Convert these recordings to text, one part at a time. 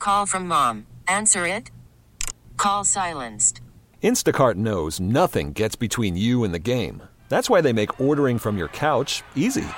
Call from mom. Answer it. Call silenced. Instacart knows nothing gets between you and the game. That's why they make ordering from your couch easy.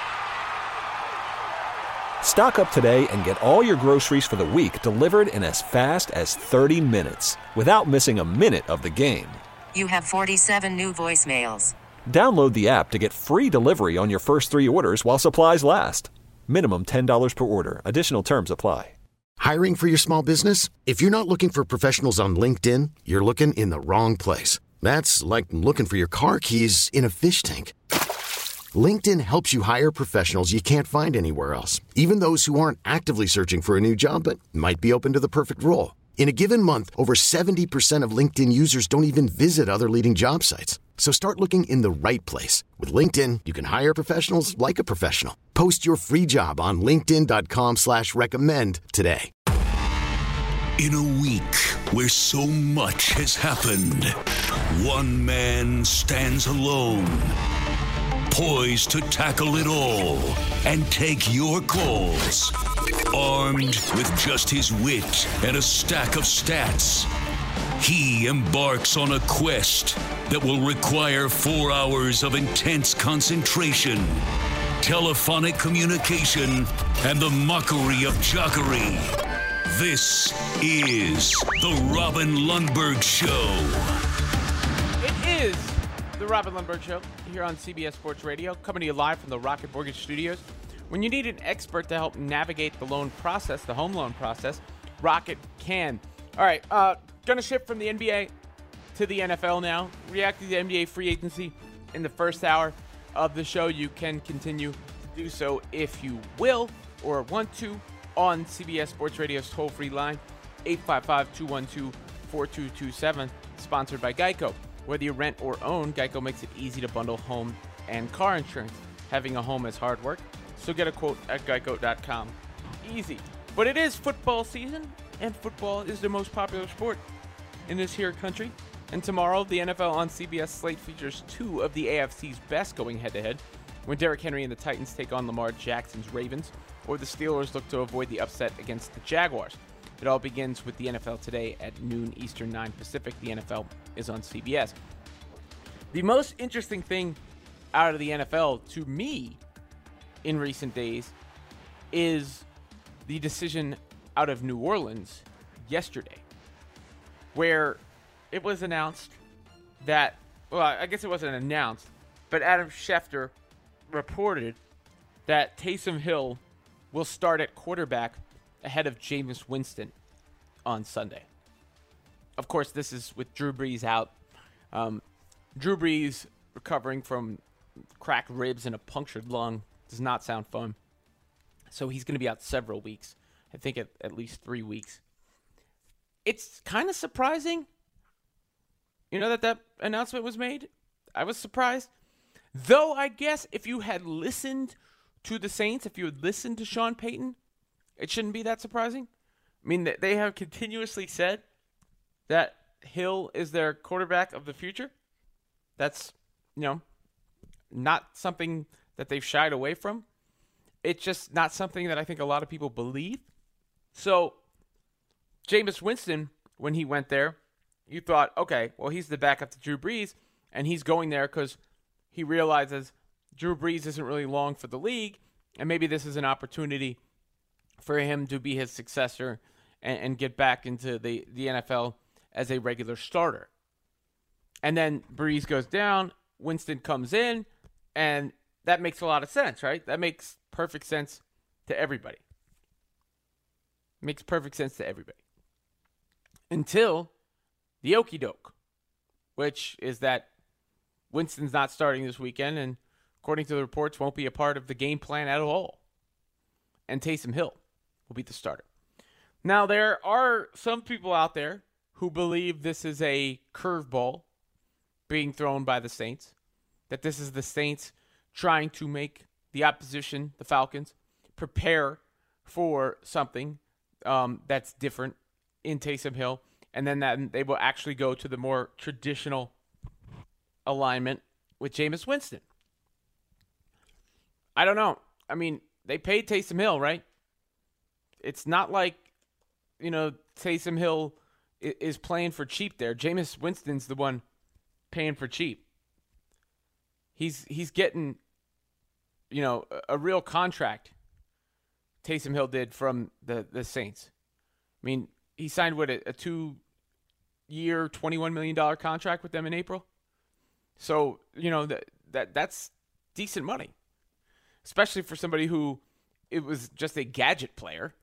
Stock up today and get all your groceries for the week delivered in as fast as 30 minutes without missing a minute of the game. You have 47 new voicemails. Download the app to get free delivery on your first 3 orders while supplies last. Minimum $10 per order. Additional terms apply. Hiring for your small business? If you're not looking for professionals on LinkedIn, you're looking in the wrong place. That's like looking for your car keys in a fish tank. LinkedIn helps you hire professionals you can't find anywhere else, even those who aren't actively searching for a new job but might be open to the perfect role. In a given month, over 70% of LinkedIn users don't even visit other leading job sites. So start looking in the right place. With LinkedIn, you can hire professionals like a professional. Post your free job on linkedin.com/recommend today. In a week where so much has happened, one man stands alone, poised to tackle it all and take your calls. Armed with just his wit and a stack of stats, he embarks on a quest that will require 4 hours of intense concentration, telephonic communication, and the mockery of jockery. This is the Robin Lundberg Show. It is the Robin Lundberg Show here on CBS Sports Radio, coming to you live from the Rocket Mortgage Studios. When you need an expert to help navigate the loan process, the home loan process, Rocket can. All right, going to shift from the NBA to the NFL now. Reacting to the NBA free agency in the first hour of the show. You can continue to do so if you will or want to on CBS Sports Radio's toll-free line, 855-212-4227, sponsored by Geico. Whether you rent or own, Geico makes it easy to bundle home and car insurance. Having a home is hard work, so get a quote at geico.com. Easy. But it is football season, and football is the most popular sport in this here country. And tomorrow, the NFL on CBS slate features 2 of the AFC's best going head-to-head, when Derrick Henry and the Titans take on Lamar Jackson's Ravens, or the Steelers look to avoid the upset against the Jaguars. It all begins with the NFL today at noon Eastern, 9 Pacific. The NFL is on CBS. The most interesting thing out of the NFL to me in recent days is the decision out of New Orleans yesterday, where it was announced that, well, I guess it wasn't announced, but Adam Schefter reported that Taysom Hill will start at quarterback ahead of Jameis Winston on Sunday. Of course, this is with Drew Brees out. Drew Brees recovering from cracked ribs and a punctured lung. Does not sound fun. So he's going to be out several weeks. I think at least 3 weeks. It's kind of surprising, that announcement was made. I was surprised. Though I guess if you had listened to the Saints, if you had listened to Sean Payton, it shouldn't be that surprising. I mean, they have continuously said that Hill is their quarterback of the future. That's, not something that they've shied away from. It's just not something that I think a lot of people believe. So, Jameis Winston, when he went there, you thought, okay, well, he's the backup to Drew Brees, and he's going there because he realizes Drew Brees isn't really long for the league, and maybe this is an opportunity for him to be his successor and get back into the NFL as a regular starter. And then Brees goes down, Winston comes in, and that makes a lot of sense, right? That makes perfect sense to everybody. Makes perfect sense to everybody. Until the okie doke, which is that Winston's not starting this weekend, and according to the reports, won't be a part of the game plan at all. And Taysom Hill will be the starter. Now, there are some people out there who believe this is a curveball being thrown by the Saints, that this is the Saints trying to make the opposition, the Falcons, prepare for something that's different in Taysom Hill, and then that they will actually go to the more traditional alignment with Jameis Winston. I don't know. I mean, they paid Taysom Hill, right? It's not like Taysom Hill is playing for cheap there. Jameis Winston's the one paying for cheap. He's getting, a real contract. Taysom Hill did from the Saints. I mean, he signed a 2-year, $21 million contract with them in April. So, that's decent money, especially for somebody who it was just a gadget player.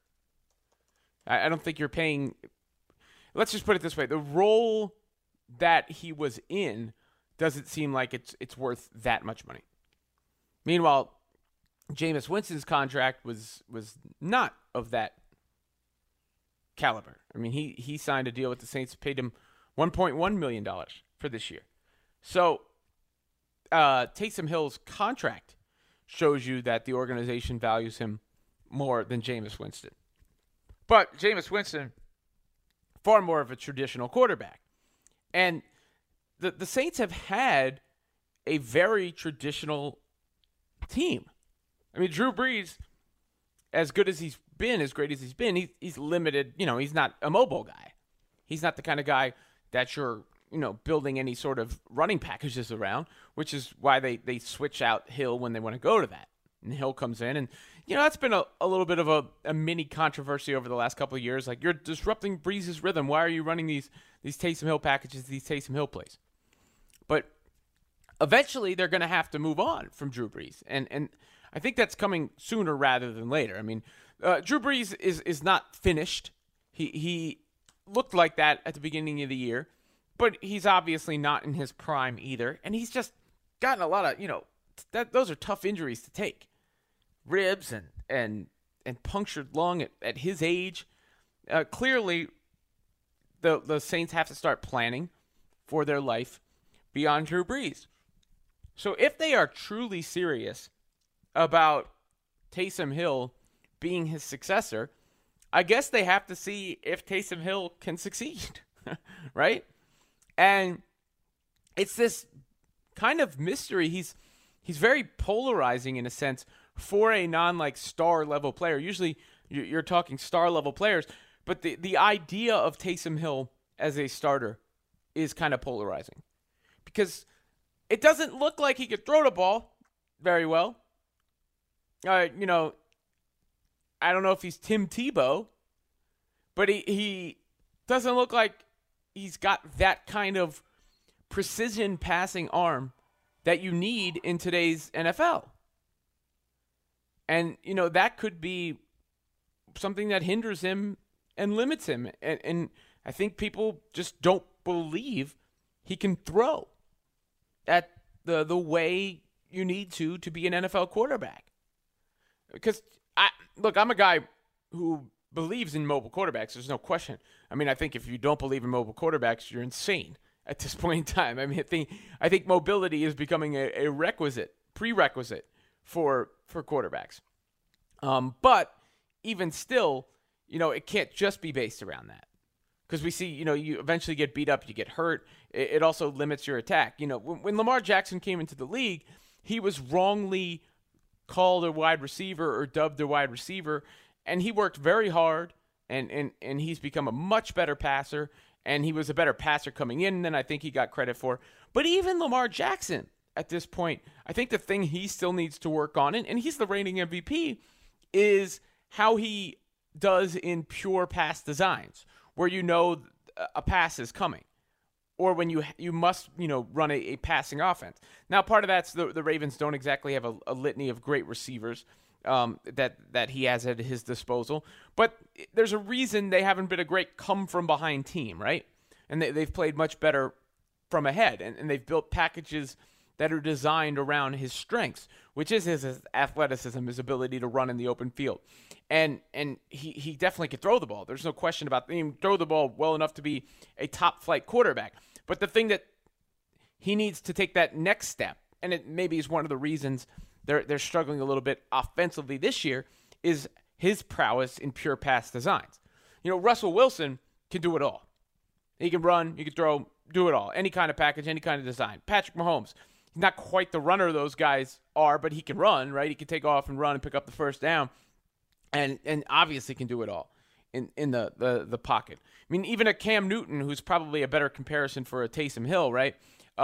I don't think you're paying. Let's just put it this way: the role that he was in doesn't seem like it's worth that much money. Meanwhile, Jameis Winston's contract was not of that caliber. I mean, he signed a deal with the Saints, paid him $1.1 million for this year. So Taysom Hill's contract shows you that the organization values him more than Jameis Winston. But Jameis Winston, far more of a traditional quarterback. And the Saints have had a very traditional team. I mean, Drew Brees, as good as he's been, as great as he's been, he's limited. He's not a mobile guy. He's not the kind of guy that you're, building any sort of running packages around, which is why they switch out Hill when they want to go to that. And Hill comes in, and, that's been a little bit of a mini controversy over the last couple of years. Like, you're disrupting Brees' rhythm. Why are you running these Taysom Hill packages, these Taysom Hill plays? But eventually they're going to have to move on from Drew Brees. And I think that's coming sooner rather than later. I mean, Drew Brees is not finished. He looked like that at the beginning of the year, but he's obviously not in his prime either. And he's just gotten a lot of, those are tough injuries to take. Ribs and punctured lung at his age. Clearly, the Saints have to start planning for their life beyond Drew Brees. So if they are truly serious about Taysom Hill being his successor, I guess they have to see if Taysom Hill can succeed, right? And it's this kind of mystery. He's very polarizing in a sense for a star level player. Usually you're talking star level players, but the idea of Taysom Hill as a starter is kind of polarizing because it doesn't look like he could throw the ball very well. I don't know if he's Tim Tebow, but he doesn't look like he's got that kind of precision passing arm that you need in today's NFL. And, that could be something that hinders him and limits him. And I think people just don't believe he can throw at the way you need to be an NFL quarterback. Because, I'm a guy who believes in mobile quarterbacks. There's no question. I mean, I think if you don't believe in mobile quarterbacks, you're insane at this point in time. I mean, I think mobility is becoming a prerequisite for quarterbacks. But even still, it can't just be based around that. Because we see, you eventually get beat up, you get hurt. It also limits your attack. When Lamar Jackson came into the league, he was wrongly called a wide receiver or dubbed a wide receiver, and he worked very hard, and he's become a much better passer, and he was a better passer coming in than I think he got credit for. But even Lamar Jackson, at this point, I think the thing he still needs to work on, and he's the reigning MVP, is how he does in pure pass designs, where a pass is coming, or when you must run a passing offense. Now, part of that's the Ravens don't exactly have a litany of great receivers that he has at his disposal, but there's a reason they haven't been a great come-from-behind team, right? And they've played much better from ahead, and they've built packages that are designed around his strengths, which is his athleticism, his ability to run in the open field. And he definitely can throw the ball. There's no question about that. He can throw the ball well enough to be a top-flight quarterback. But the thing that he needs to take that next step, and it maybe is one of the reasons they're struggling a little bit offensively this year, is his prowess in pure pass designs. Russell Wilson can do it all. He can run, he can throw, do it all. Any kind of package, any kind of design. Patrick Mahomes, he's not quite the runner those guys are, but he can run, right? He can take off and run and pick up the first down, and obviously can do it all. in the pocket. I mean, even a Cam Newton, who's probably a better comparison for a Taysom Hill, right?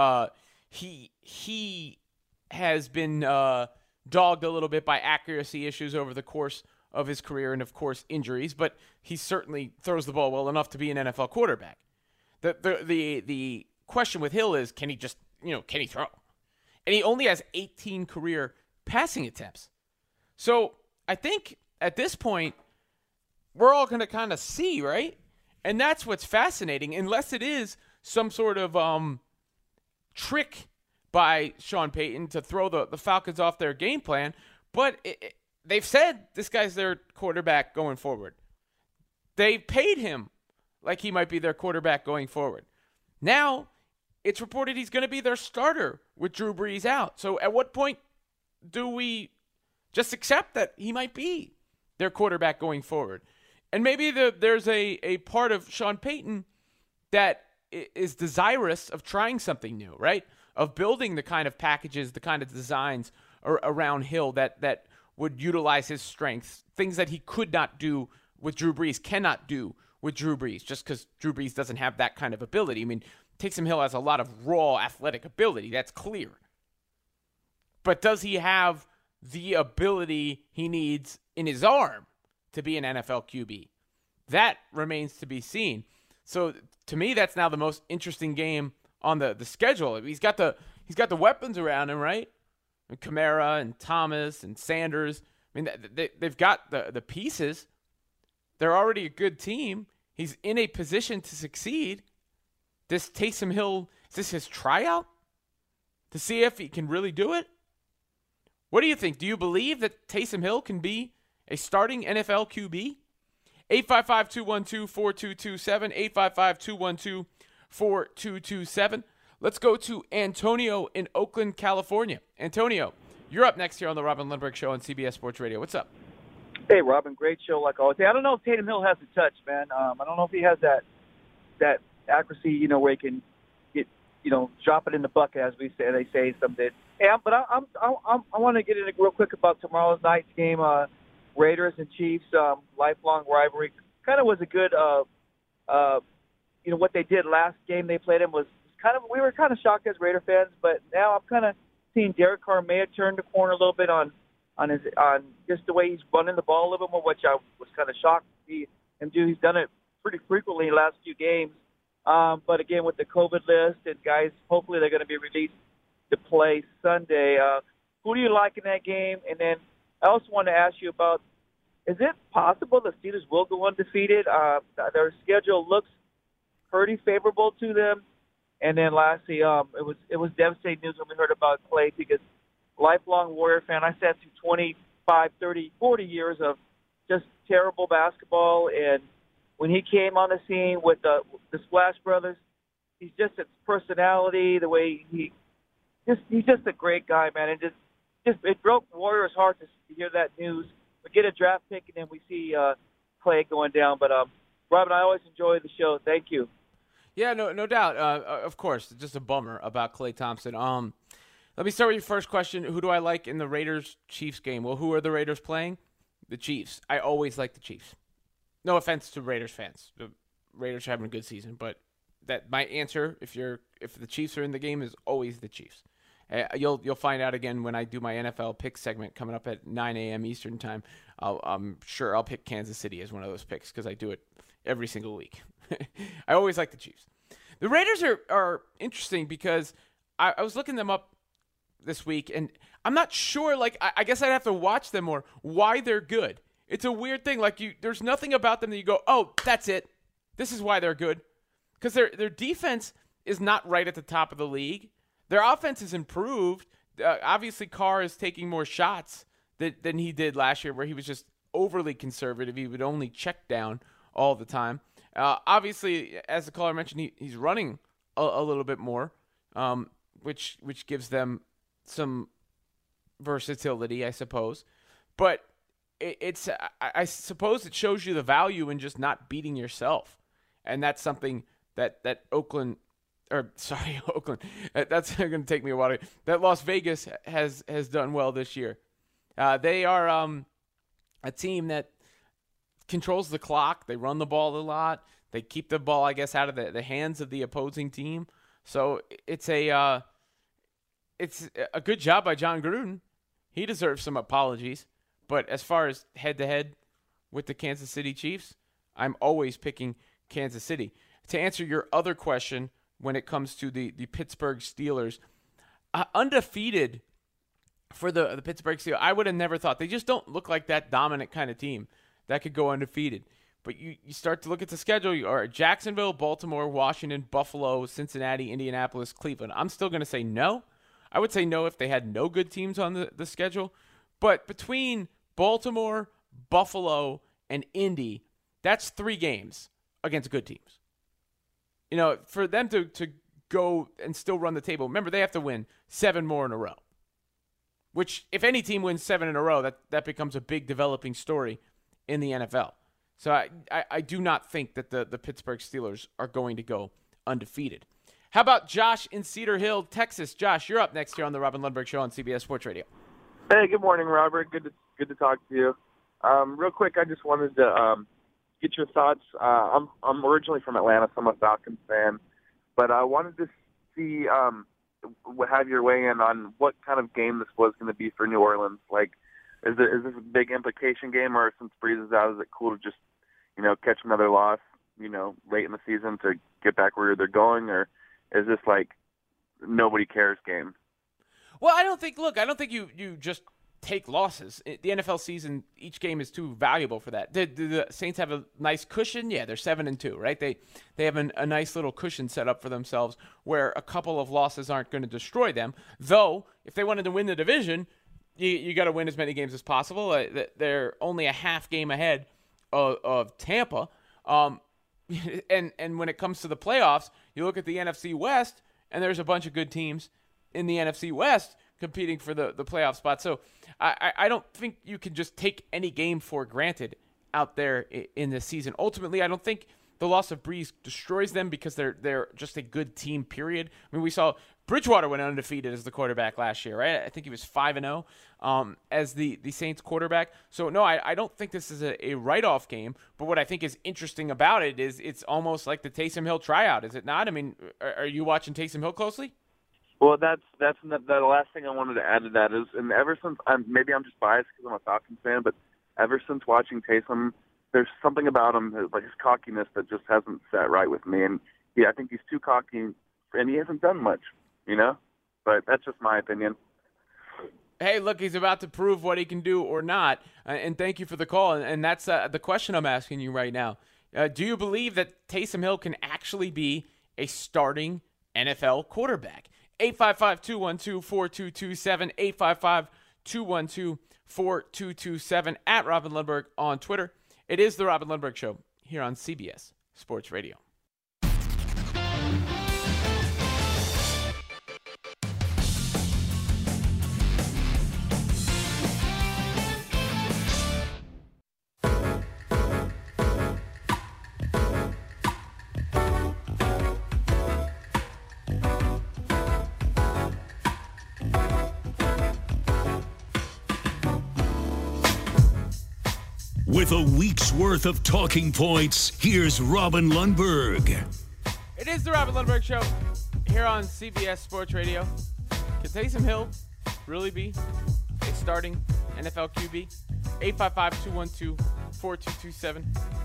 He has been dogged a little bit by accuracy issues over the course of his career and, of course, injuries, but he certainly throws the ball well enough to be an NFL quarterback. The question with Hill is, can he just, can he throw? And he only has 18 career passing attempts. So I think at this point, we're all going to kind of see, right? And that's what's fascinating, unless it is some sort of trick by Sean Payton to throw the Falcons off their game plan. But they've said this guy's their quarterback going forward. They paid him like he might be their quarterback going forward. Now, it's reported he's going to be their starter with Drew Brees out. So at what point do we just accept that he might be their quarterback going forward? And maybe there's a part of Sean Payton that is desirous of trying something new, right? Of building the kind of packages, the kind of designs around Hill that would utilize his strengths, things that he could not do with Drew Brees, cannot do with Drew Brees, just because Drew Brees doesn't have that kind of ability. I mean, Taysom Hill has a lot of raw athletic ability, that's clear. But does he have the ability he needs in his arm to be an NFL QB? That remains to be seen. So to me, that's now the most interesting game on the schedule. He's got the weapons around him, right? And Kamara and Thomas and Sanders. I mean, they've got the pieces. They're already a good team. He's in a position to succeed. This Taysom Hill, is this his tryout to see if he can really do it? What do you think? Do you believe that Taysom Hill can be a starting NFL QB? 855-212-4227, 855-212-4227. Let's go to Antonio in Oakland, California. Antonio, you're up next here on the Robin Lindbergh Show on CBS Sports Radio. What's up? Hey, Robin, great show like always. Hey, I don't know if Taysom Hill has the touch, man. I don't know if he has that accuracy, where he can get, drop it in the bucket, as they say something. Hey, but I want to get in real quick about tomorrow's night's game, Raiders and Chiefs, lifelong rivalry. Kind of was a good, what they did last game they played in was we were kind of shocked as Raider fans, but now I'm kind of seeing Derek Carr may have turned the corner a little bit on just the way he's running the ball a little bit more, which I was kind of shocked to see him do. He's done it pretty frequently in the last few games. But again, with the COVID list and guys, hopefully they're going to be released to play Sunday. Who do you like in that game? And then I also want to ask you about, is it possible the Steelers will go undefeated? Their schedule looks pretty favorable to them. And then lastly, it was devastating news when we heard about Clay, because lifelong Warrior fan, I sat through 25, 30, 40 years of just terrible basketball. And when he came on the scene with the Splash Brothers, he's just his personality, the way he's just a great guy, man. And just it broke Warriors' heart to hear that news. We get a draft pick, and then we see Clay going down. But Robin, I always enjoy the show. Thank you. Yeah, no doubt. Of course, just a bummer about Klay Thompson. Let me start with your first question. Who do I like in the Raiders-Chiefs game? Well, who are the Raiders playing? The Chiefs. I always like the Chiefs. No offense to Raiders fans. The Raiders are having a good season, but that my answer, if the Chiefs are in the game, is always the Chiefs. You'll find out again when I do my NFL pick segment coming up at 9 a.m. Eastern time. I'm sure I'll pick Kansas City as one of those picks because I do it every single week. I always like the Chiefs. The Raiders are interesting because I was looking them up this week, and I'm not sure, I guess I'd have to watch them more, why they're good. It's a weird thing. There's nothing about them that you go, oh, that's it. This is why they're good. Because their defense is not right at the top of the league. Their offense is improved. Obviously, Carr is taking more shots than he did last year, where he was just overly conservative. He would only check down all the time. Obviously, as the caller mentioned, he's running a little bit more, which gives them some versatility, I suppose. But I suppose it shows you the value in just not beating yourself, and that's something that Oakland. That's going to take me a while. That Las Vegas has done well this year. They are a team that controls the clock. They run the ball a lot. They keep the ball, I guess, out of the hands of the opposing team. So it's a good job by John Gruden. He deserves some apologies. But as far as head-to-head with the Kansas City Chiefs, I'm always picking Kansas City. To answer your other question when it comes to the Pittsburgh Steelers, undefeated for the Pittsburgh Steelers, I would have never thought. They just don't look like that dominant kind of team that could go undefeated. But you start to look at the schedule. You are Jacksonville, Baltimore, Washington, Buffalo, Cincinnati, Indianapolis, Cleveland. I'm still going to say no. I would say no if they had no good teams on the schedule. But between Baltimore, Buffalo, and Indy, that's 3 games against good teams. You know, for them to go and still run the table, remember, they have to win 7 more in a row. Which, if any team wins 7 in a row, that becomes a big developing story in the NFL. So I do not think that the Pittsburgh Steelers are going to go undefeated. How about Josh in Cedar Hill, Texas? Josh, you're up next here on the Robin Lundberg Show on CBS Sports Radio. Hey, good morning, Robert. Good to talk to you. Real quick, I just wanted to get your thoughts. I'm originally from Atlanta, so I'm a Falcons fan, but I wanted to see have your weigh in on what kind of game this was going to be for New Orleans. Like, is this a big implication game, or since Breeze is out, is it cool to just catch another loss late in the season to get back where they're going, or is this like nobody cares game? Well, I don't think you just take losses. The NFL season, each game is too valuable for that. Do the Saints have a nice cushion? Yeah, they're 7-2, right? They have a nice little cushion set up for themselves where a couple of losses aren't going to destroy them. Though, if they wanted to win the division, you got to win as many games as possible. They're only a half game ahead of Tampa. And when it comes to the playoffs, you look at the NFC West, and there's a bunch of good teams in the NFC West competing for the playoff spot. So I don't think you can just take any game for granted out there in this season. Ultimately, I don't think the loss of Breeze destroys them because they're just a good team, period. I mean, we saw Bridgewater went undefeated as the quarterback last year, right? I think he was 5-0 as the Saints quarterback. So, no, I don't think this is a write-off game. But what I think is interesting about it is it's almost like the Taysom Hill tryout, is it not? I mean, are you watching Taysom Hill closely? Well, that's the last thing I wanted to add to that is, and ever since maybe I'm just biased because I'm a Falcons fan, but ever since watching Taysom, there's something about him, like his cockiness, that just hasn't sat right with me. And I think he's too cocky, and he hasn't done much, But that's just my opinion. Hey, look, he's about to prove what he can do or not. And thank you for the call. And that's the question I'm asking you right now. Do you believe that Taysom Hill can actually be a starting NFL quarterback? 855-212-4227, 855-212-4227, at Robin Lundberg on Twitter. It is the Robin Lundberg Show here on CBS Sports Radio. With a week's worth of talking points, here's Robin Lundberg. It is the Robin Lundberg Show here on CBS Sports Radio. Can Taysom Hill really be a starting NFL QB? 855-212-4227.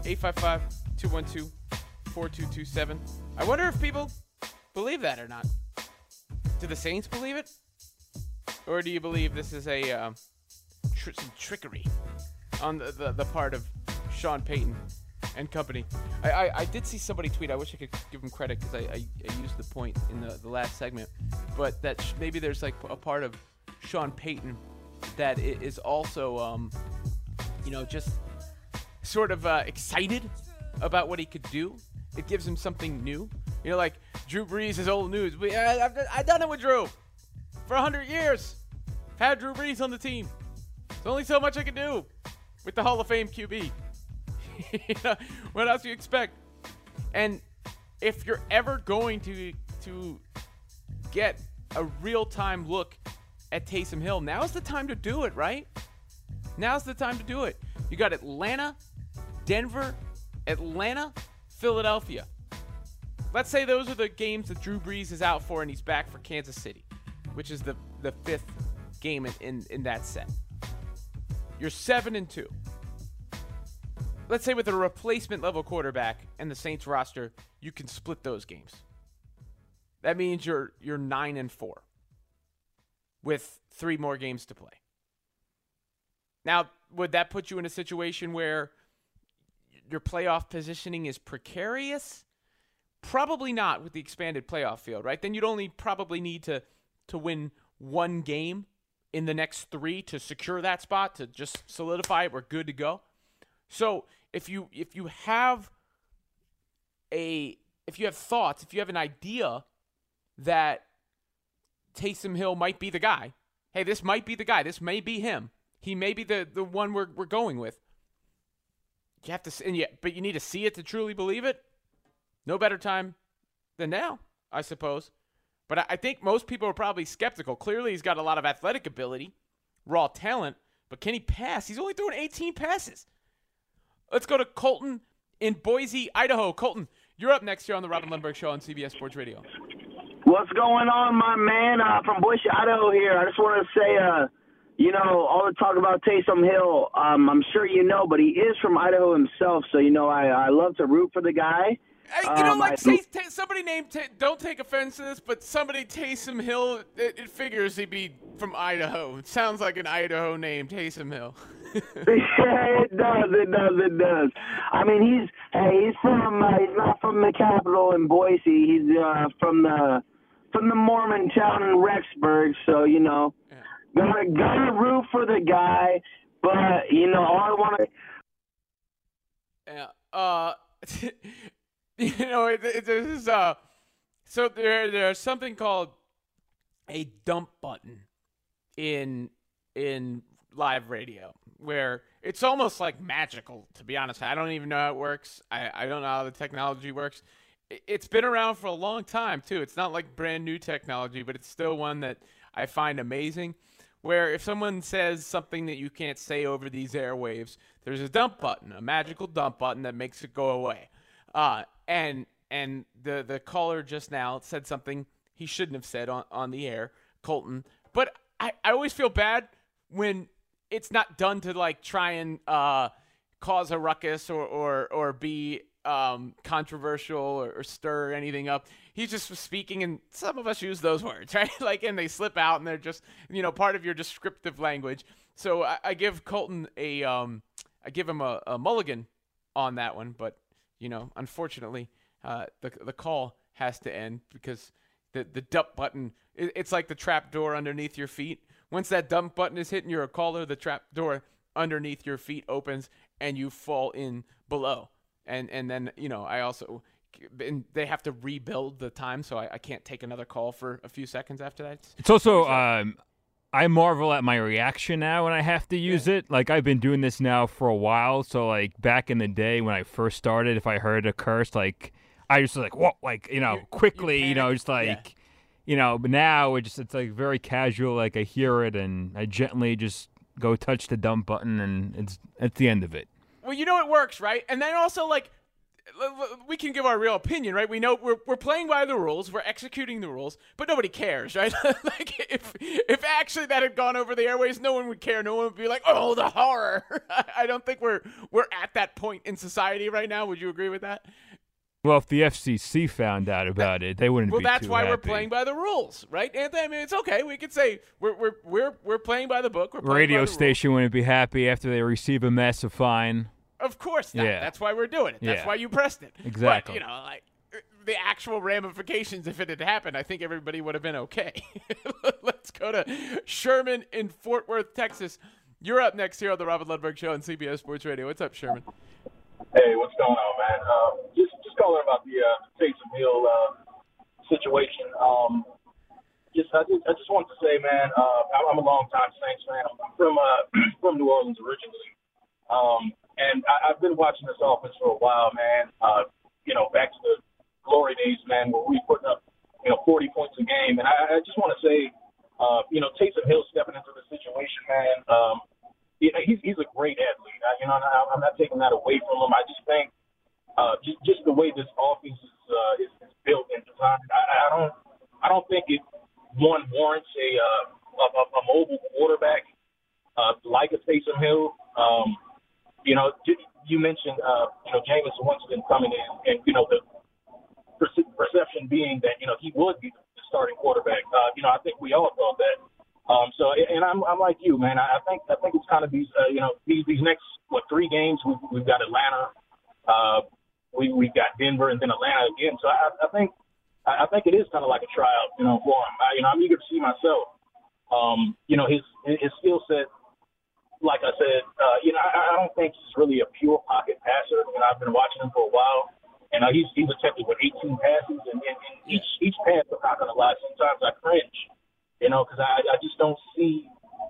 855-212-4227. I wonder if people believe that or not. Do the Saints believe it? Or do you believe this is some trickery on the part of Sean Payton and company? I did see somebody tweet. I wish I could give him credit because I used the point in the last segment. But that maybe there's like a part of Sean Payton that is also, just sort of excited about what he could do. It gives him something new. Like Drew Brees is old news. I've done it with Drew for 100 years. Had Drew Brees on the team. There's only so much I can do with the Hall of Fame QB. What else do you expect? And if you're ever going to get a real-time look at Taysom Hill, now's the time to do it, right? Now's the time to do it. You got Atlanta Denver, Atlanta, Philadelphia. Let's say those are the games that Drew Brees is out for and he's back for Kansas City, which is the fifth game in that set. You're 7-2. Let's say with a replacement level quarterback and the Saints roster, you can split those games. That means you're 9-4 with 3 more games to play. Now, would that put you in a situation where your playoff positioning is precarious? Probably not with the expanded playoff field, right? Then you'd only probably need to win 1 game in the next 3 to secure that spot, to just solidify it. We're good to go. So if you have thoughts, if you have an idea that Taysom Hill might be the guy, hey, this might be the guy. This may be him. He may be the one we're going with. You have to, but you need to see it to truly believe it. No better time than now, I suppose. But I think most people are probably skeptical. Clearly, he's got a lot of athletic ability, raw talent, but can he pass? He's only throwing 18 passes. Let's go to Colton in Boise, Idaho. Colton, you're up next here on the Robin Lundberg Show on CBS Sports Radio. What's going on, my man? From Boise, Idaho here. I just want to say, all the talk about Taysom Hill, I'm sure you know, but he is from Idaho himself. So, I love to root for the guy. Somebody named, don't take offense to this, but somebody Taysom Hill, it figures he'd be from Idaho. It sounds like an Idaho name, Taysom Hill. Yeah, it does. I mean, he's not from the capital in Boise. He's from the Mormon town in Rexburg. So, gotta root for the guy. But, all I want to... So there's something called a dump button in live radio, where it's almost like magical, to be honest. I don't even know how it works. I don't know how the technology works. It's been around for a long time, too. It's not like brand new technology, but it's still one that I find amazing, where if someone says something that you can't say over these airwaves, there's a dump button, a magical dump button that makes it go away. And the caller just now said something he shouldn't have said on the air, Colton. But I always feel bad when it's not done to try and cause a ruckus or be controversial or stir anything up. He just was speaking, and some of us use those words, right? And they slip out, and they're just part of your descriptive language. So I give Colton a mulligan on that one, but. Unfortunately, the call has to end because the dump button, it's like the trap door underneath your feet. Once that dump button is hit and you're a caller, the trap door underneath your feet opens and you fall in below. And then, I also, and they have to rebuild the time, so I can't take another call for a few seconds after that. It's also, I marvel at my reaction now when I have to use it. I've been doing this now for a while, so back in the day when I first started, if I heard a curse, I just was whoa, quickly, but now it's very casual. I hear it and I gently just go touch the dump button and it's the end of it. Well, it works, right? And then also we can give our real opinion, right? We know we're playing by the rules, we're executing the rules, but nobody cares, right? If actually that had gone over the airways, no one would care. No one would be like, "Oh, the horror." I don't think we're at that point in society right now. Would you agree with that? Well, if the FCC found out about it, they wouldn't be too happy. Well, that's why we're playing by the rules, right, Anthony? I mean, it's okay. We could say we're playing by the book. Radio station wouldn't be happy after they receive a massive fine. Of course not. Yeah. That's why we're doing it. That's why you pressed it. Exactly. But, the actual ramifications, if it had happened, I think everybody would have been okay. Let's go to Sherman in Fort Worth, Texas. You're up next here on the Robin Lundberg Show on CBS Sports Radio. What's up, Sherman? Hey, what's going on, man? Just calling about the Taysom Hill situation. I just want to say, man, I'm a long-time Saints fan. I'm from New Orleans originally. And I've been watching this offense for a while, man. Back to the glory days, man, where we put up, 40 points a game. And I just want to say, Taysom Hill stepping into the situation, man. He's a great athlete. I'm not taking taking that away from him. I just think just the way this offense is built and designed, I don't think it warrants a mobile quarterback like a Taysom Hill. You mentioned Jameis Winston coming in, and the perception being that he would be the starting quarterback. I think we all thought that. And I'm like you, man. I think it's kind of these next 3 games. We've got Atlanta, we've got Denver, and then Atlanta again. So I think it is kind of like a tryout, for him. I'm eager to see myself. His skill set. Like I said, I don't think he's really a pure pocket passer. I've been watching him for a while, and he's attempted with 18 passes, and each pass, I'm not going to lie, sometimes I cringe, because I just don't see,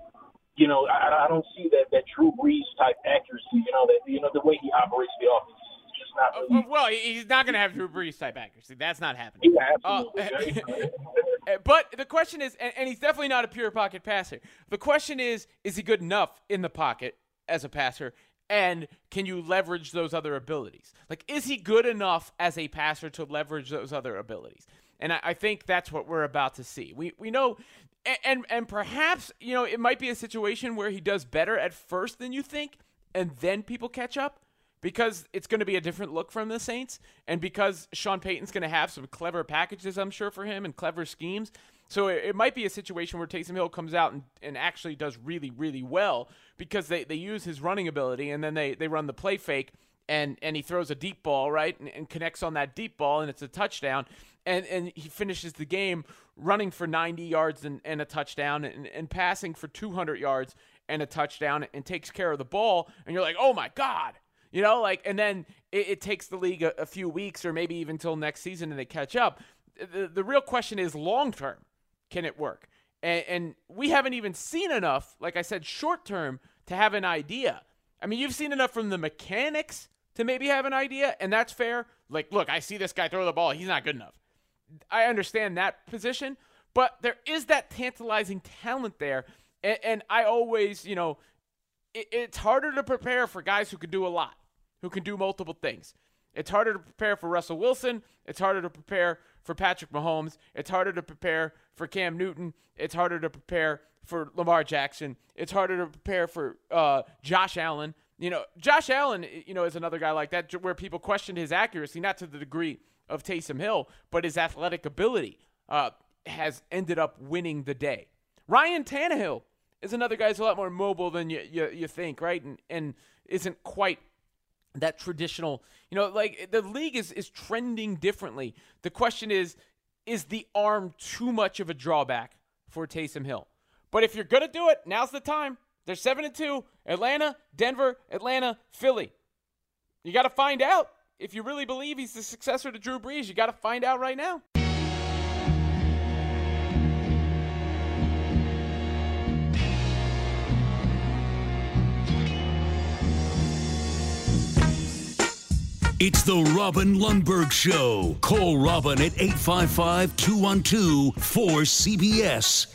I don't see that Drew Brees type accuracy, the way he operates the offense. It's just not really. Well, he's not going to have Drew Brees type accuracy. That's not happening. Yeah, absolutely. But the question is, and he's definitely not a pure pocket passer. The question is he good enough in the pocket as a passer, and can you leverage those other abilities? Like, is he good enough as a passer to leverage those other abilities? And I think that's what we're about to see. We know, and perhaps, it might be a situation where he does better at first than you think, and then people catch up. Because it's going to be a different look from the Saints, and because Sean Payton's going to have some clever packages, I'm sure, for him, and clever schemes. So it might be a situation where Taysom Hill comes out and actually does really, really well because they use his running ability, and then they run the play fake, and he throws a deep ball, right, and connects on that deep ball, and it's a touchdown. And he finishes the game running for 90 yards and a touchdown, and passing for 200 yards and a touchdown, and takes care of the ball. And you're like, oh, my God. And then it takes the league a few weeks or maybe even till next season and they catch up. The real question is long-term, can it work? And we haven't even seen enough, like I said, short-term to have an idea. I mean, you've seen enough from the mechanics to maybe have an idea, and that's fair. Like, look, I see this guy throw the ball. He's not good enough. I understand that position, but there is that tantalizing talent there. And I always, it's harder to prepare for guys who can do a lot, who can do multiple things. It's harder to prepare for Russell Wilson. It's harder to prepare for Patrick Mahomes. It's harder to prepare for Cam Newton. It's harder to prepare for Lamar Jackson. It's harder to prepare for Josh Allen. Josh Allen, is another guy like that where people questioned his accuracy, not to the degree of Taysom Hill, but his athletic ability has ended up winning the day. Ryan Tannehill is another guy who's a lot more mobile than you think, right? And isn't quite that traditional, the league is trending differently. The question is the arm too much of a drawback for Taysom Hill? But if you're going to do it, now's the time. They're 7-2, Atlanta, Denver, Atlanta, Philly. You got to find out. If you really believe he's the successor to Drew Brees, you got to find out right now. It's the Robin Lundberg Show. Call Robin at 855-212-4CBS.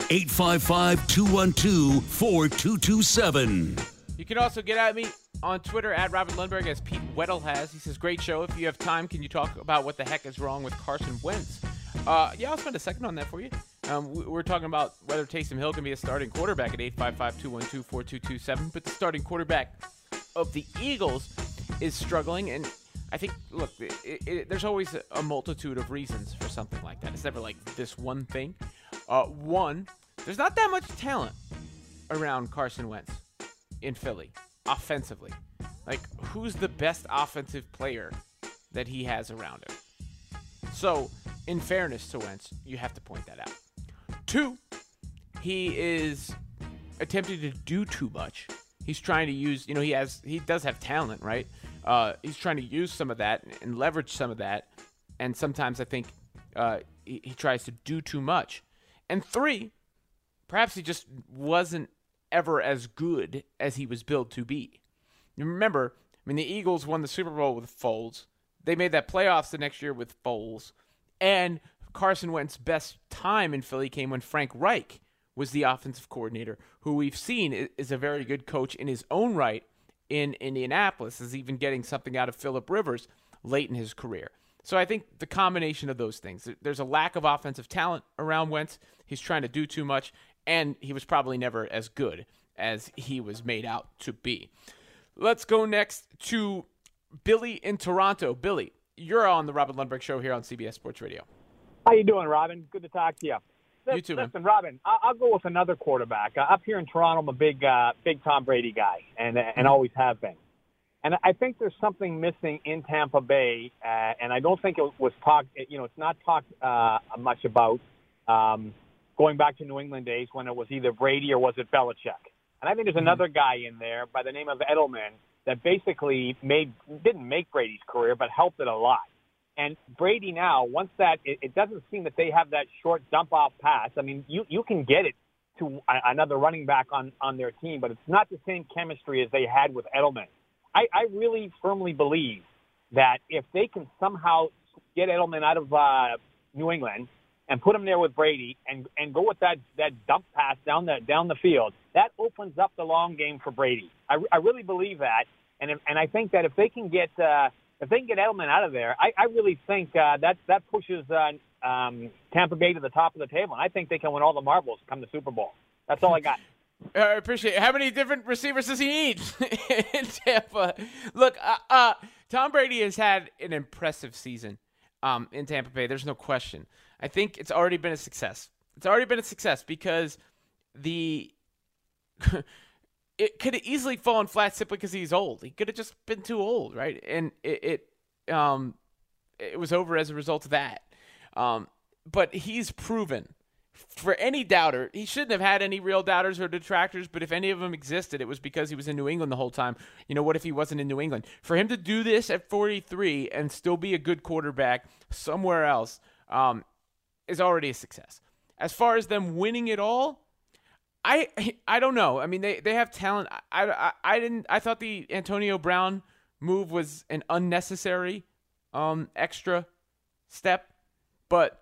855-212-4227. You can also get at me on Twitter at Robin Lundberg, as Pete Weddle has. He says, great show. If you have time, can you talk about what the heck is wrong with Carson Wentz? I'll spend a second on that for you. We're talking about whether Taysom Hill can be a starting quarterback at 855-212-4227. But the starting quarterback of the Eagles is struggling, and I think, look, there's always a multitude of reasons for something like that. It's never like this one thing. One, there's not that much talent around Carson Wentz in Philly, offensively. Like, who's the best offensive player that he has around him? So, in fairness to Wentz, you have to point that out. Two, he is attempting to do too much. He's trying to use, he does have talent, right? He's trying to use some of that and leverage some of that. And sometimes I think he tries to do too much. And three, perhaps he just wasn't ever as good as he was built to be. You remember, the Eagles won the Super Bowl with Foles. They made that playoffs the next year with Foles. And Carson Wentz's best time in Philly came when Frank Reich was the offensive coordinator, who we've seen is a very good coach in his own right, in Indianapolis, is even getting something out of Phillip Rivers late in his career. So I think the combination of those things, there's a lack of offensive talent around Wentz. He's trying to do too much, and he was probably never as good as he was made out to be. Let's go next to Billy in Toronto. Billy, you're on the Robin Lundberg Show here on CBS Sports Radio. How you doing, Robin? Good to talk to you. You too, man. Listen, Robin, I'll go with another quarterback. Up here in Toronto, I'm a big Tom Brady guy, and always have been. And I think there's something missing in Tampa Bay, and I don't think it was talked. It's not talked much about going back to New England days when it was either Brady or was it Belichick. And I think there's another guy in there by the name of Edelman that basically didn't make Brady's career, but helped it a lot. And Brady now, once it doesn't seem that they have that short dump-off pass. I mean, you can get it to another running back on their team, but it's not the same chemistry as they had with Edelman. I really firmly believe that if they can somehow get Edelman out of New England and put him there with Brady and go with that dump pass down the field, that opens up the long game for Brady. I really believe that, and I think that if they can get Edelman out of there, I really think that pushes Tampa Bay to the top of the table, and I think they can win all the marbles come the Super Bowl. That's all I got. I appreciate it. How many different receivers does he need in Tampa? Look, Tom Brady has had an impressive season in Tampa Bay. There's no question. I think it's already been a success. It's already been a success because it could have easily fallen flat simply because he's old. He could have just been too old, right? And it was over as a result of that. But he's proven. For any doubter, he shouldn't have had any real doubters or detractors, but if any of them existed, it was because he was in New England the whole time. What if he wasn't in New England? For him to do this at 43 and still be a good quarterback somewhere else is already a success. As far as them winning it all, I don't know. I mean, they have talent. I thought the Antonio Brown move was an unnecessary extra step, but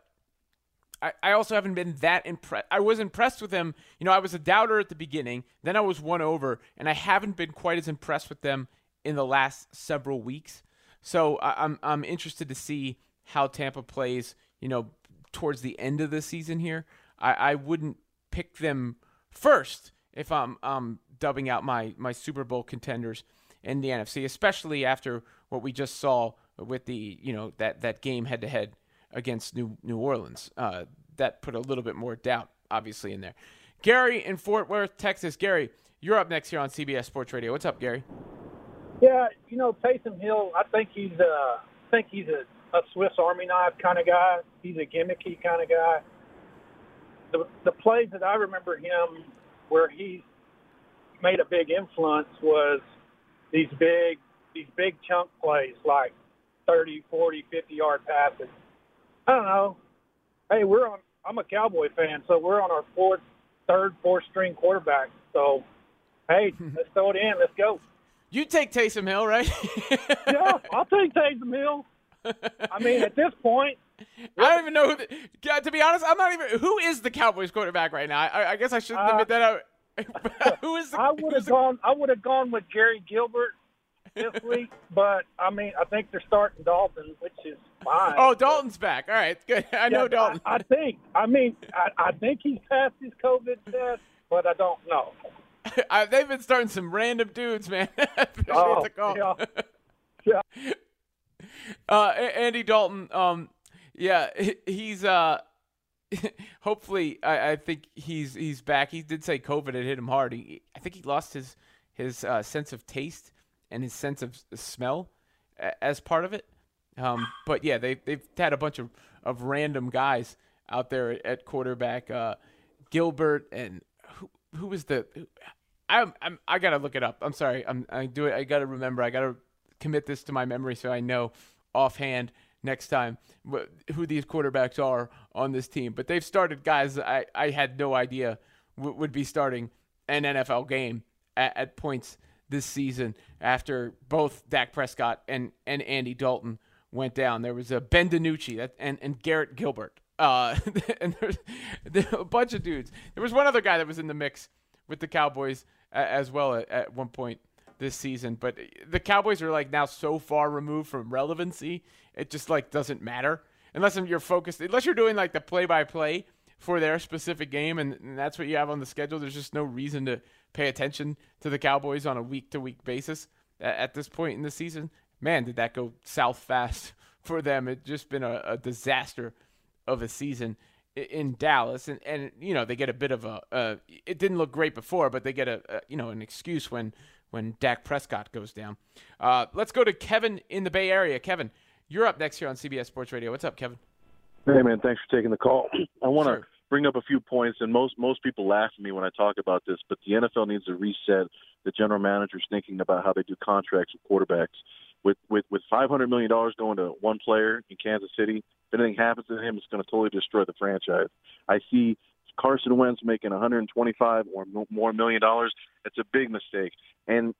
I also haven't been that impressed. I was impressed with them. I was a doubter at the beginning. Then I was won over, and I haven't been quite as impressed with them in the last several weeks. So I'm interested to see how Tampa plays, towards the end of the season here. I wouldn't pick them first if I'm dubbing out my Super Bowl contenders in the NFC, especially after what we just saw with the, that game head-to-head against New Orleans. That put a little bit more doubt, obviously, in there. Gary in Fort Worth, Texas. Gary, you're up next here on CBS Sports Radio. What's up, Gary? Yeah, Taysom Hill, I think he's a Swiss Army knife kind of guy. He's a gimmicky kind of guy. The plays that I remember him where he made a big influence was these big chunk plays like 30, 40, 50-yard passes. I don't know. Hey, I'm a Cowboy fan, so we're on our third, fourth string quarterback. So, hey, let's throw it in. Let's go. You take Taysom Hill, right? Yeah, I'll take Taysom Hill. I mean, at this point, I don't even know to be honest, I'm not even. Who is the Cowboys quarterback right now? I guess I shouldn't admit that out. Who is? I would have gone with Jerry Gilbert this week, but I mean, I think they're starting Dalton, which is fine. Oh, Dalton's back. All right, good. I know Dalton. I think he's passed his COVID test, but I don't know. They've been starting some random dudes, man. Appreciate the call. Yeah. Andy Dalton. Yeah, he's hopefully. I think he's back. He did say COVID had hit him hard. I think he lost his sense of taste and his sense of smell as part of it. But yeah, they've had a bunch of random guys out there at quarterback. Gilbert and who was the? I gotta look it up. I'm sorry. I gotta remember. I gotta commit this to my memory so I know offhand next time who these quarterbacks are on this team. But they've started guys I had no idea would be starting an NFL game at points this season after both Dak Prescott and Andy Dalton went down. There was a Ben DiNucci and Garrett Gilbert. And there's a bunch of dudes. There was one other guy that was in the mix with the Cowboys as well at one point. this season. But the Cowboys are like now so far removed from relevancy, it just like doesn't matter unless you're doing like the play-by-play for their specific game, and that's what you have on the schedule. There's just no reason to pay attention to the Cowboys on a week-to-week basis at this point in the season. Man, did that go south fast for them. It's just been a disaster of a season in Dallas, and they get a bit of it didn't look great before, but they get an excuse when Dak Prescott goes down. Let's go to Kevin in the Bay Area. Kevin, you're up next here on CBS Sports Radio. What's up, Kevin? Hey, man, thanks for taking the call. I want to bring up a few points, and most people laugh at me when I talk about this, but the NFL needs to reset the general managers thinking about how they do contracts with quarterbacks. With $500 million going to one player in Kansas City, if anything happens to him, it's going to totally destroy the franchise. I see Carson Wentz making $125 or more million. It's a big mistake. And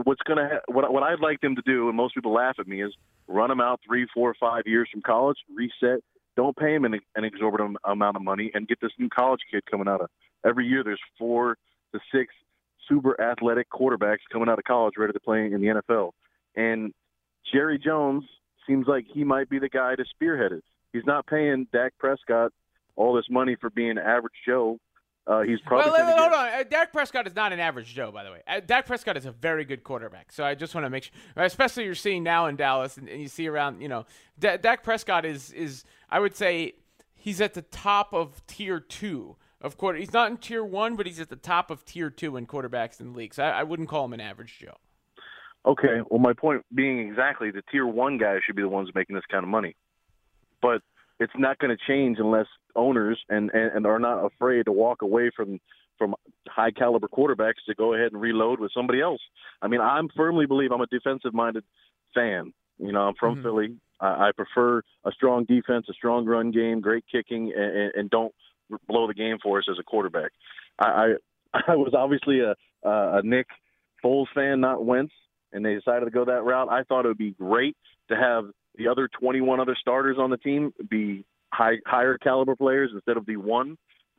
what I'd like them to do, and most people laugh at me, is run him out 3, 4, 5 years from college, reset. Don't pay him an exorbitant amount of money, and get this new college kid coming out of. Every year there's 4 to 6 super athletic quarterbacks coming out of college ready to play in the NFL. And Jerry Jones seems like he might be the guy to spearhead it. He's not paying Dak Prescott all this money for being average Joe. He's probably hold on. Dak Prescott is not an average Joe, by the way. Dak Prescott is a very good quarterback. So I just want to make sure, especially you're seeing now in Dallas, and you see around, Dak Prescott is I would say he's at the top of tier 2 of quarter. He's not in tier 1, but he's at the top of tier 2 in quarterbacks in the league. So I wouldn't call him an average Joe. Okay, well, my point being exactly the tier 1 guys should be the ones making this kind of money. But it's not going to change unless owners and are not afraid to walk away from high caliber quarterbacks to go ahead and reload with somebody else. I mean, I firmly believe I'm a defensive minded fan. I'm from Philly. I prefer a strong defense, a strong run game, great kicking, and don't blow the game for us as a quarterback. I was obviously a Nick Foles fan, not Wentz, and they decided to go that route. I thought it would be great to have the other 21 other starters on the team be higher caliber players instead of the one.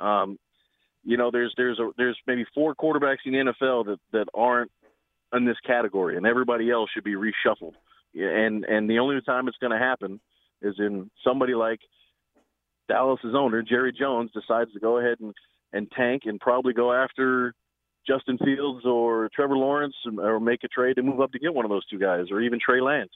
There's maybe 4 quarterbacks in the NFL that aren't in this category, and everybody else should be reshuffled. And the only time it's going to happen is in somebody like Dallas's owner, Jerry Jones, decides to go ahead and tank and probably go after Justin Fields or Trevor Lawrence, or make a trade to move up to get one of those 2 guys, or even Trey Lance.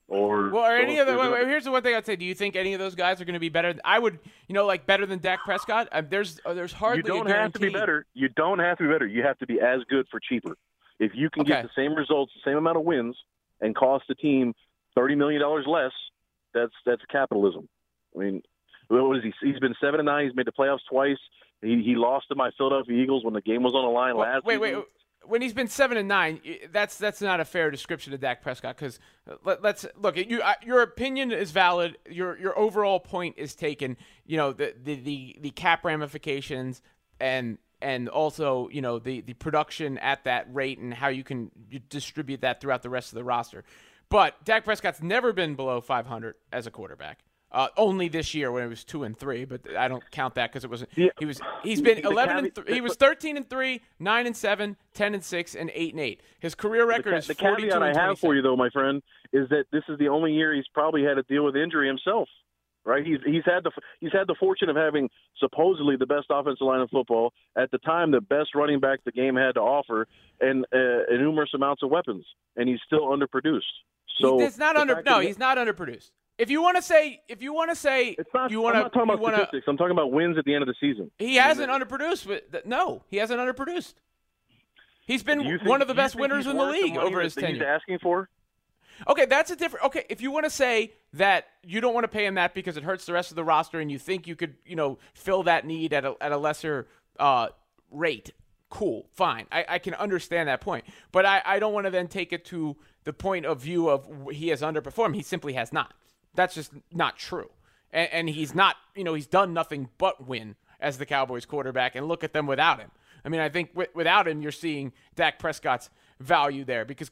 Here's the one thing I'd say. Do you think any of those guys are going to be better? I would, better than Dak Prescott. There's hardly. You don't have to be better. You don't have to be better. You have to be as good for cheaper. If you can get the same results, the same amount of wins, and cost the team $30 million less, that's capitalism. I mean, what is he? He's been 7-9. He's made the playoffs twice. He lost to my Philadelphia Eagles when the game was on the line last season. Wait. When he's been 7-9, that's not a fair description of Dak Prescott, because let's look at you. Your opinion is valid. Your overall point is taken. The cap ramifications and also the production at that rate and how you distribute that throughout the rest of the roster. But Dak Prescott's never been below 500 as a quarterback. Only this year when it was 2-3, but I don't count that because it wasn't. Yeah. He's been 11-3. He was 13-3, 9-7, 10-6, and 8-8. His career record is 42-27. The caveat I have for you, though, my friend, is that this is the only year he's probably had to deal with injury himself. Right? He's had the fortune of having supposedly the best offensive line in football at the time, the best running back the game had to offer, and numerous amounts of weapons, and he's still underproduced. So he's not underproduced. If you want to say, it's not. I'm not talking about statistics. I'm talking about wins at the end of the season. He hasn't underproduced. No, he hasn't underproduced. He's been one of the best winners in the league over his tenure. He's asking for. Okay, that's a different. Okay, if you want to say that you don't want to pay him that because it hurts the rest of the roster, and you think you could, fill that need at a lesser rate, cool, fine. I can understand that point, but I don't want to then take it to the point of view of he has underperformed. He simply has not. That's just not true. And he's not, he's done nothing but win as the Cowboys quarterback, and look at them without him. I mean, I think without him, you're seeing Dak Prescott's value there because,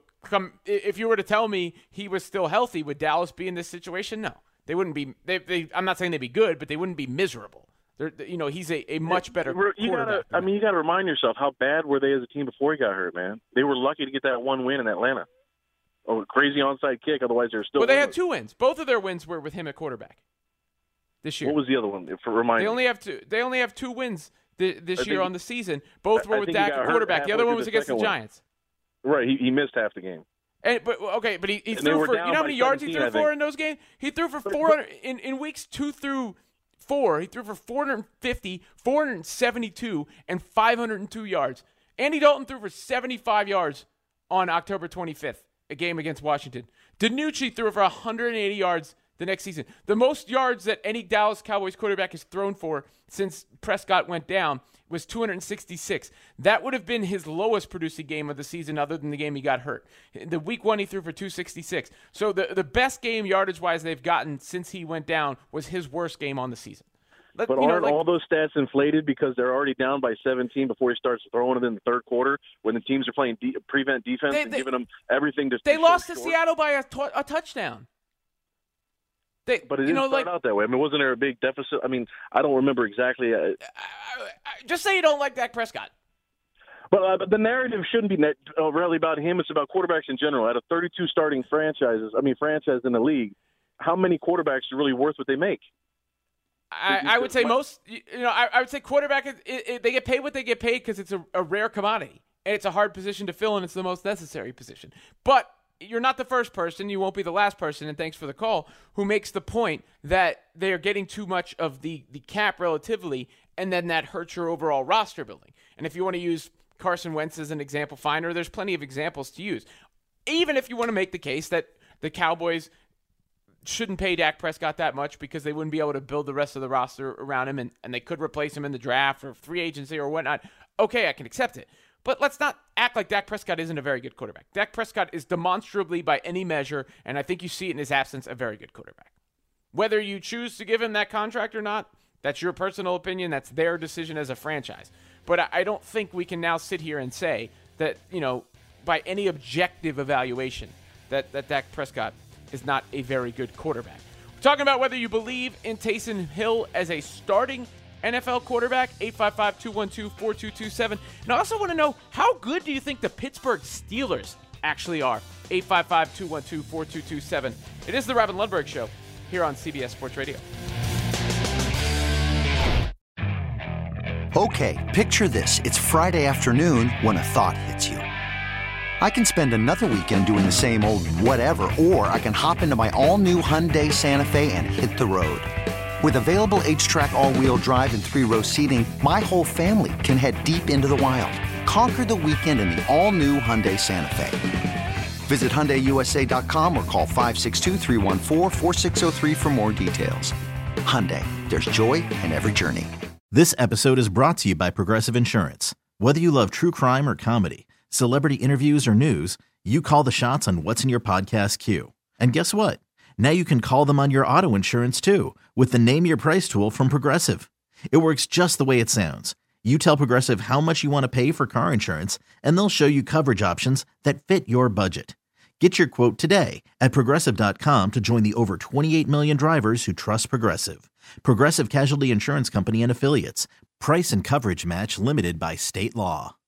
if you were to tell me he was still healthy, would Dallas be in this situation? No. They wouldn't be. I'm not saying they'd be good, but they wouldn't be miserable. He's a much better quarterback. You got to remind yourself, how bad were they as a team before he got hurt, man? They were lucky to get that one win in Atlanta. Oh, crazy onside kick, otherwise they're still. Well, they had 2 wins. Both of their wins were with him at quarterback this year. What was the other one? Remind me. They only have 2 wins this year on the season. Both were with Dak at quarterback. The other one was against the Giants. Right, he missed half the game. But he threw for, you know how many yards he threw for in those games? He threw for 400 in weeks 2 through 4. He threw for 450, 472, and 502 yards. Andy Dalton threw for 75 yards on October 25th, a game against Washington. DiNucci threw for 180 yards the next season. The most yards that any Dallas Cowboys quarterback has thrown for since Prescott went down was 266. That would have been his lowest producing game of the season other than the game he got hurt. The week 1 he threw for 266. So the best game yardage-wise they've gotten since he went down was his worst game on the season. But aren't all those stats inflated because they're already down by 17 before he starts throwing it in the third quarter when the teams are playing prevent defense and giving them everything to They lost to Seattle by a touchdown. But it didn't start out that way. I mean, wasn't there a big deficit? I mean, I don't remember exactly. Just say you don't like Dak Prescott. But the narrative shouldn't be really about him. It's about quarterbacks in general. Out of 32 starting franchise in the league, how many quarterbacks are really worth what they make? I would say most. I would say quarterback. They get paid what they get paid because it's a rare commodity and it's a hard position to fill and it's the most necessary position. But you're not the first person, you won't be the last person, and thanks for the call, who makes the point that they are getting too much of the cap relatively, and then that hurts your overall roster building. And if you want to use Carson Wentz as an example, fine, or there's plenty of examples to use. Even if you want to make the case that the Cowboys shouldn't pay Dak Prescott that much because they wouldn't be able to build the rest of the roster around him, and they could replace him in the draft or free agency or whatnot, okay, I can accept it. But let's not act like Dak Prescott isn't a very good quarterback. Dak Prescott is demonstrably, by any measure, and I think you see it in his absence, a very good quarterback. Whether you choose to give him that contract or not, that's your personal opinion. That's their decision as a franchise. But I don't think we can now sit here and say that, by any objective evaluation, that Dak Prescott is not a very good quarterback. We're talking about whether you believe in Taysom Hill as a starting NFL quarterback, 855-212-4227. And I also want to know, how good do you think the Pittsburgh Steelers actually are? 855-212-4227. It is the Robin Lundberg Show here on CBS Sports Radio. Okay, picture this. It's Friday afternoon when a thought hits you. I can spend another weekend doing the same old whatever, or I can hop into my all-new Hyundai Santa Fe and hit the road. With available H-Track all-wheel drive and 3-row seating, my whole family can head deep into the wild. Conquer the weekend in the all-new Hyundai Santa Fe. Visit HyundaiUSA.com or call 562-314-4603 for more details. Hyundai, there's joy in every journey. This episode is brought to you by Progressive Insurance. Whether you love true crime or comedy, celebrity interviews or news, you call the shots on what's in your podcast queue. And guess what? Now you can call them on your auto insurance too with the Name Your Price tool from Progressive. It works just the way it sounds. You tell Progressive how much you want to pay for car insurance, and they'll show you coverage options that fit your budget. Get your quote today at Progressive.com to join the over 28 million drivers who trust Progressive. Progressive Casualty Insurance Company and Affiliates. Price and coverage match limited by state law.